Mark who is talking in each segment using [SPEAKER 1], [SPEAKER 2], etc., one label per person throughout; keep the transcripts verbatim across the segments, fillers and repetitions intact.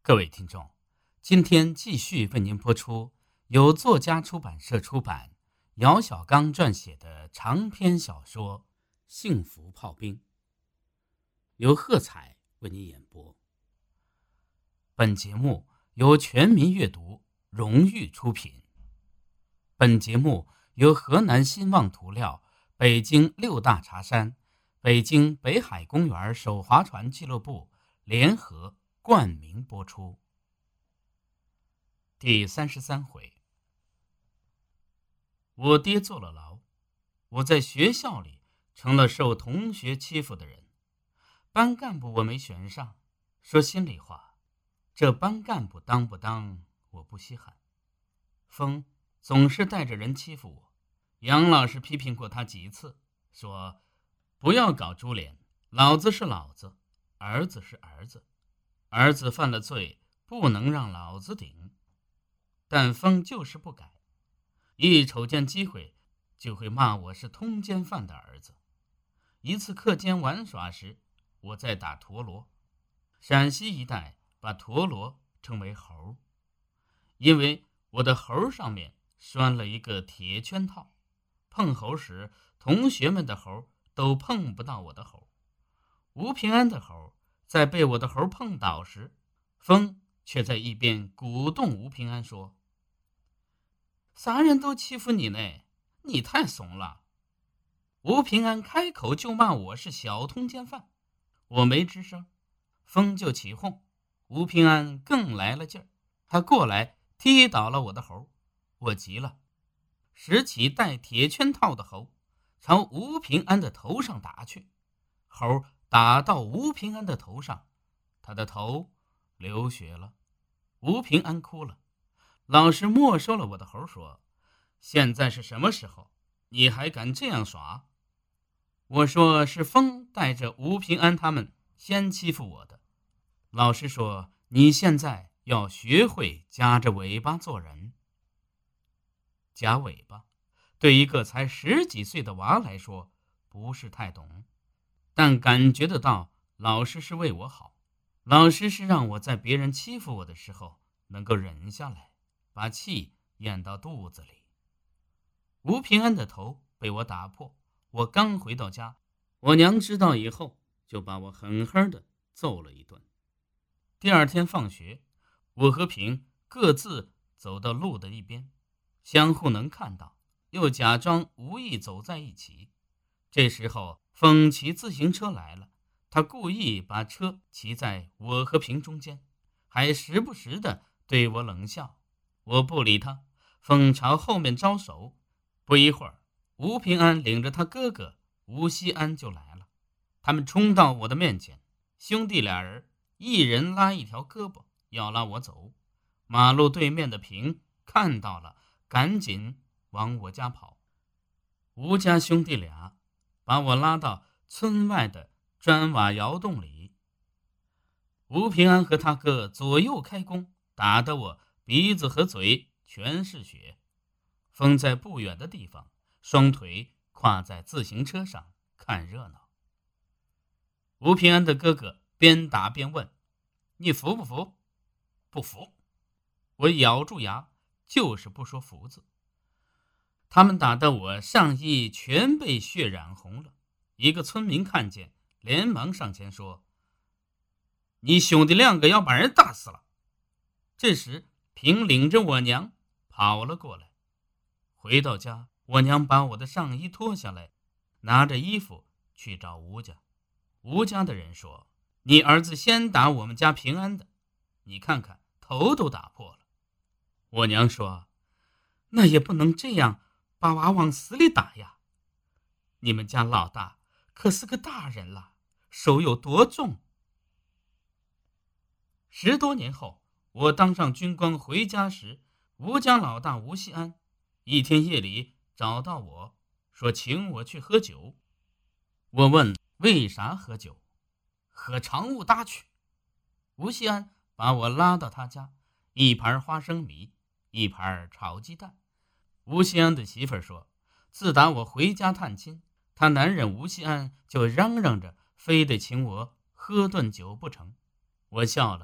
[SPEAKER 1] 各位听众，今天继续为您播出由作家出版社出版、姚小刚撰写的长篇小说《幸福炮兵》，由贺彩为您演播。本节目由全民阅读荣誉出品。本节目由河南新望涂料、北京六大茶山、北京北海公园手划船俱乐部联合冠名播出。第三十三回，我爹坐了牢，我在学校里成了受同学欺负的人。班干部我没选上，说心里话，这班干部当不当我不稀罕。风总是带着人欺负我，杨老师批评过他几次，说不要搞株连，老子是老子，儿子是儿子，儿子犯了罪不能让老子顶。但风就是不改，一瞅见机会就会骂我是通奸犯的儿子。一次课间玩耍时，我在打陀螺，陕西一带把陀螺称为猴，因为我的猴上面拴了一个铁圈套，碰猴时同学们的猴都碰不到我的猴。吴平安的猴在被我的猴碰倒时，风却在一边鼓动吴平安说，啥人都欺负你呢，你太怂了。吴平安开口就骂我是小通奸犯，我没吱声，风就起哄，吴平安更来了劲儿，他过来踢倒了我的猴，我急了，拾起带铁圈套的猴朝吴平安的头上打去，猴打到吴平安的头上，他的头流血了，吴平安哭了。老师没收了我的猴，说现在是什么时候，你还敢这样耍？我说是风带着吴平安他们先欺负我的。老师说你现在要学会夹着尾巴做人。夹尾巴对一个才十几岁的娃来说不是太懂，但感觉得到老师是为我好，老师是让我在别人欺负我的时候能够忍下来，把气咽到肚子里。吴平安的头被我打破，我刚回到家，我娘知道以后就把我狠狠地揍了一顿。第二天放学，我和平各自走到路的一边，相互能看到，又假装无意走在一起。这时候风骑自行车来了，他故意把车骑在我和平中间，还时不时地对我冷笑。我不理他，风朝后面招手，不一会儿，吴平安领着他哥哥吴锡安就来了。他们冲到我的面前，兄弟俩人一人拉一条胳膊要拉我走。马路对面的平看到了，赶紧往我家跑。吴家兄弟俩把我拉到村外的砖瓦窑洞里。吴平安和他哥左右开弓，打得我鼻子和嘴全是血。风在不远的地方，双腿跨在自行车上看热闹。吴平安的哥哥边打边问，你服不服？不服。我咬住牙，就是不说服字。他们打得我上衣全被血染红了。一个村民看见，连忙上前说，你兄弟两个要把人打死了。这时平领着我娘跑了过来。回到家，我娘把我的上衣脱下来，拿着衣服去找吴家。吴家的人说，你儿子先打我们家平安的，你看看头都打破了。我娘说，那也不能这样把娃往死里打呀，你们家老大可是个大人了，手有多重。十多年后，我当上军官回家时，吴家老大吴锡安一天夜里找到我，说请我去喝酒。我问为啥喝酒，喝长务大曲。吴锡安把我拉到他家，一盘花生米，一盘炒鸡蛋。吴锡安的媳妇说，自打我回家探亲，他男人吴锡安就嚷嚷着非得请我喝顿酒不成。我笑了，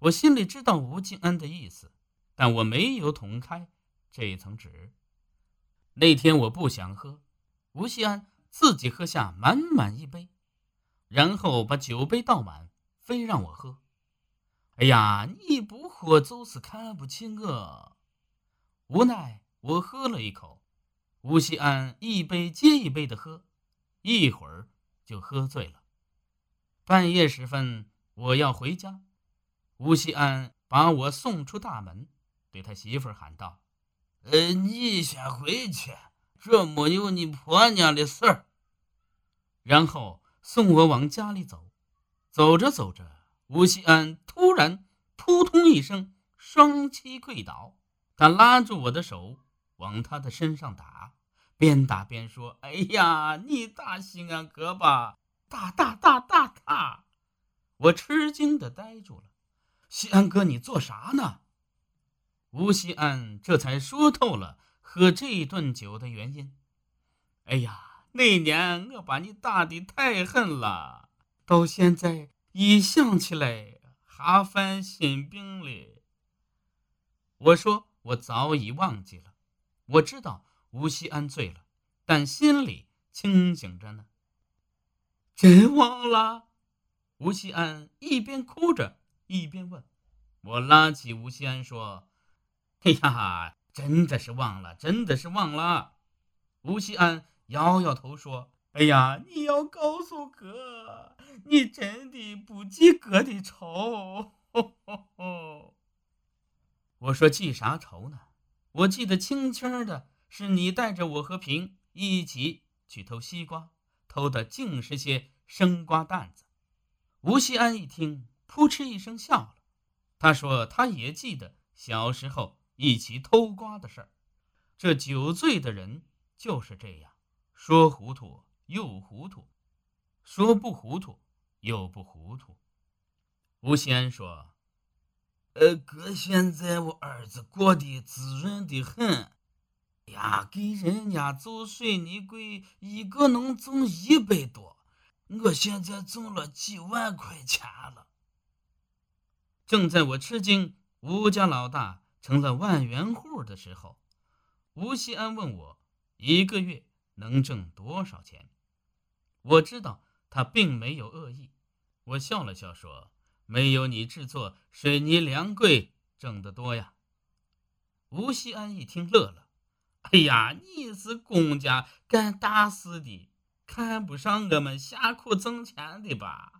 [SPEAKER 1] 我心里知道吴敬安的意思，但我没有捅开这一层纸。那天我不想喝，吴锡安自己喝下满满一杯，然后把酒杯倒满，非让我喝。哎呀，你不喝就是看不起我。无奈我喝了一口，吴锡安一杯接一杯的喝，一会儿就喝醉了。半夜时分，我要回家，吴锡安把我送出大门，对他媳妇儿喊道：呃，你先回去，这没有你婆娘的事儿。然后送我往家里走。走着走着，吴锡安突然扑通一声双膝跪倒，他拉住我的手往他的身上打，边打边说：哎呀，你打西安哥吧，打打打打打。我吃惊的呆住了。西安哥，你做啥呢？吴锡安这才说透了喝这顿酒的原因。哎呀，那年我把你打得太狠了，到现在一想起来还犯心病了。我说我早已忘记了，我知道吴锡安醉了，但心里清醒着呢。真忘了？吴锡安一边哭着一边问。我拉起吴锡安说：哎呀，真的是忘了，真的是忘了。吴锡安摇摇头说：哎呀，你要告诉哥，你真的不记哥的仇。呵呵呵。我说记啥仇呢？我记得清清的是你带着我和平一起去偷西瓜，偷的竟是些生瓜蛋子。吴锡安一听，扑哧一声笑了。他说他也记得小时候一起偷瓜的事儿。这酒醉的人就是这样，说糊涂又糊涂，说不糊涂又不糊涂。吴锡安说：呃，哥，现在我儿子过得滋润的很呀，给人家做水泥柜一个能挣一百多，我现在挣了几万块钱了。正在我吃惊吴家老大成了万元户的时候，吴锡安问我一个月能挣多少钱。我知道他并没有恶意，我笑了笑说：没有你制作水泥梁柜挣得多呀。吴锡安一听乐了：哎呀，你是公家干大事的，看不上我们下苦挣钱的吧？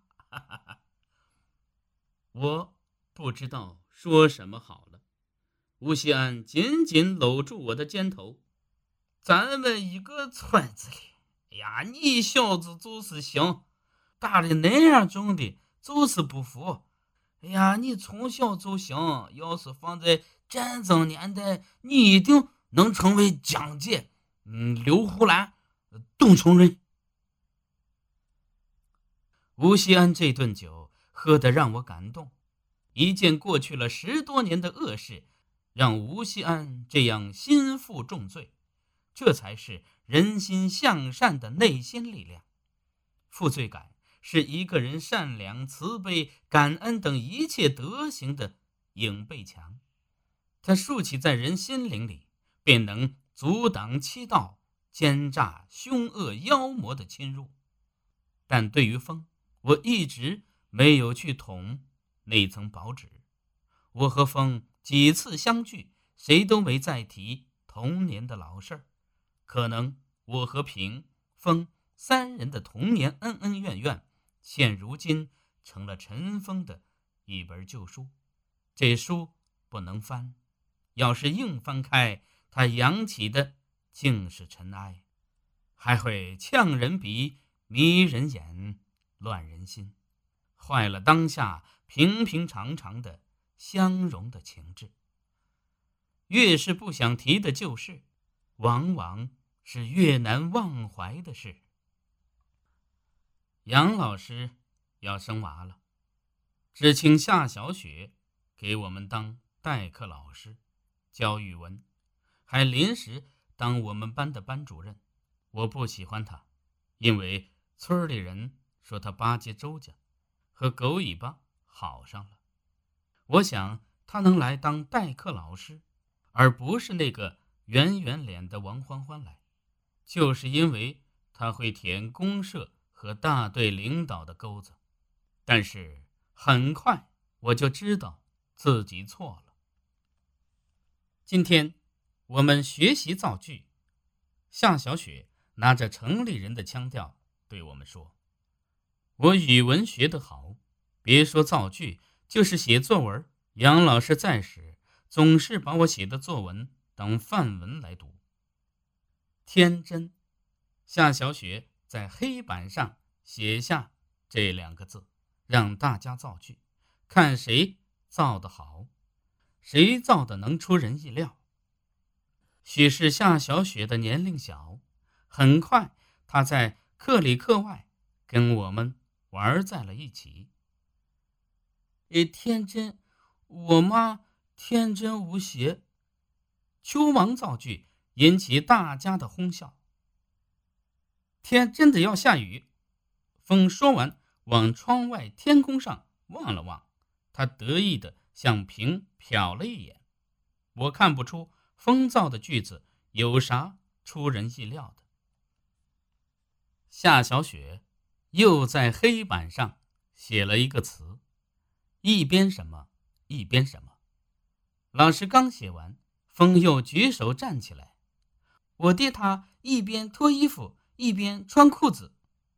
[SPEAKER 1] 我不知道说什么好了。吴锡安紧紧搂住我的肩头：咱们一个村子里，哎呀，你小子就是行，打的那样重的就是不服。哎呀，你从小就行，要是放在战争年代，你一定能成为蒋介、嗯、刘胡兰、董崇仁。吴锡安这顿酒喝得让我感动，一件过去了十多年的恶事，让吴锡安这样心负重罪，这才是人心向善的内心力量。负罪感是一个人善良、慈悲、感恩等一切德行的影背墙，它竖起在人心灵里，便能阻挡七道奸诈凶恶妖魔的侵入。但对于风，我一直没有去捅那层薄纸。我和风几次相聚，谁都没再提童年的老事儿。可能我和平、风三人的童年恩恩怨怨，现如今成了尘封的一本旧书。这书不能翻，要是硬翻开，它扬起的竟是尘埃，还会呛人鼻、迷人眼、乱人心，坏了当下平平常常的相融的情致。越是不想提的旧事，往往是越难忘怀的事。杨老师要生娃了，只请夏小雪给我们当代课老师，教语文，还临时当我们班的班主任。我不喜欢他，因为村里人说他巴结周家，和狗尾巴好上了。 我想他能来当代课老师，而不是那个圆圆脸的王欢欢来，就是因为他会填公社和大队领导的钩子。但是很快我就知道自己错了。今天我们学习造句，夏小雪拿着城里人的腔调对我们说，我语文学得好，别说造句，就是写作文，杨老师在时总是把我写的作文当范文来读。天真，夏小雪在黑板上写下这两个字，让大家造句，看谁造得好，谁造的能出人意料。许是夏小雪的年龄小，很快她在课里课外跟我们玩在了一起。诶，天真，我妈天真无邪。秋王造句引起大家的哄笑。天真的要下雨。风说完，往窗外天空上望了望，他得意地向平瞟了一眼。我看不出风造的句子有啥出人意料的。夏小雪又在黑板上写了一个词，一边什么一边什么。老师刚写完，风又举手站起来。我爹他一边脱衣服一边穿裤子。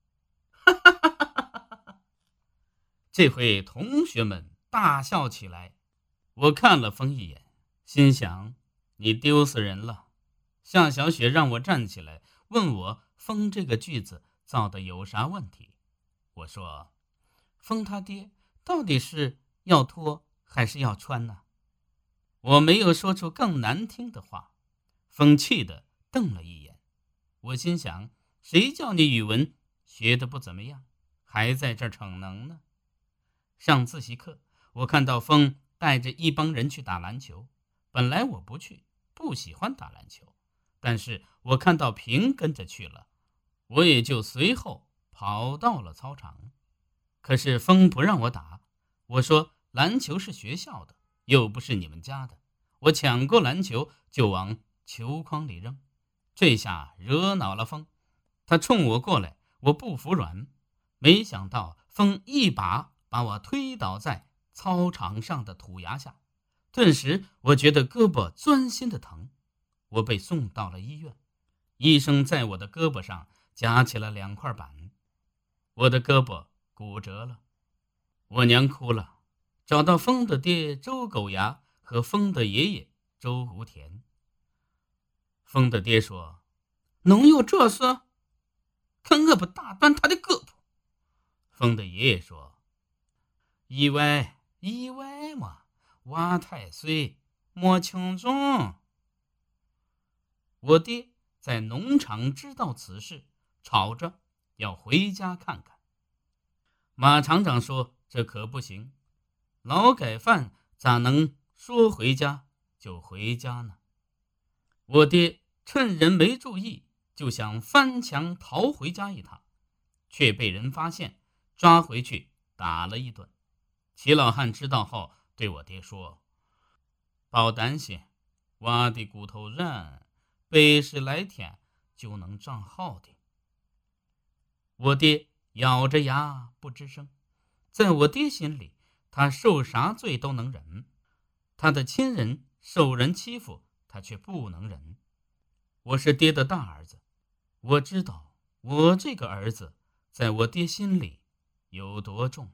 [SPEAKER 1] 这回同学们大笑起来。我看了风一眼，心想你丢死人了。夏小雪让我站起来，问我风这个句子造的有啥问题。我说风他爹到底是要脱还是要穿呢？我没有说出更难听的话。风气的瞪了一眼。我心想，谁叫你语文学得不怎么样，还在这儿逞能呢？上自习课，我看到风带着一帮人去打篮球。本来我不去，不喜欢打篮球，但是我看到平跟着去了，我也就随后跑到了操场。可是风不让我打，我说篮球是学校的，又不是你们家的。我抢过篮球就往球筐里扔，这下惹恼了风，他冲我过来，我不服软，没想到风一把把我推倒在操场上的土崖下，顿时我觉得胳膊钻心的疼。我被送到了医院，医生在我的胳膊上夹起了两块板，我的胳膊骨折了。我娘哭了，找到风的爹周狗牙和风的爷爷周无田。风的爹说，能有这事？看我不打断他的胳膊。风的爷爷说，意外意外嘛，娃太岁，莫轻重。我爹在农场知道此事，吵着要回家看看。马厂长说，这可不行，劳改犯咋能说回家就回家呢？我爹趁人没注意，就想翻墙逃回家一趟，却被人发现，抓回去打了一顿。齐老汉知道后对我爹说，别担心，娃的骨头韧，百十来天就能长好的。我爹咬着牙不吱声。在我爹心里，他受啥罪都能忍，他的亲人受人欺负，他却不能忍。我是爹的大儿子，我知道我这个儿子在我爹心里有多重。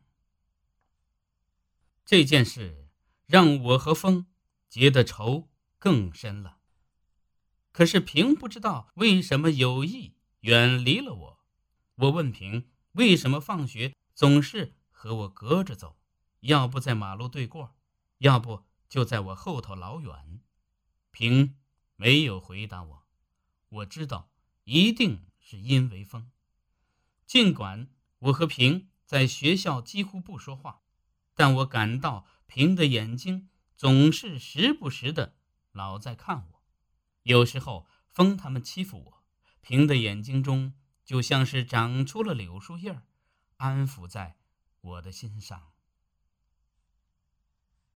[SPEAKER 1] 这件事让我和风结的仇更深了。可是平不知道为什么有意远离了我。我问平为什么放学总是和我隔着走，要不在马路对过，要不就在我后头老远。平没有回答我。我知道一定是因为风。尽管我和平在学校几乎不说话，但我感到平的眼睛总是时不时的老在看我。有时候风他们欺负我，平的眼睛中就像是长出了柳树叶，安抚在我的心上。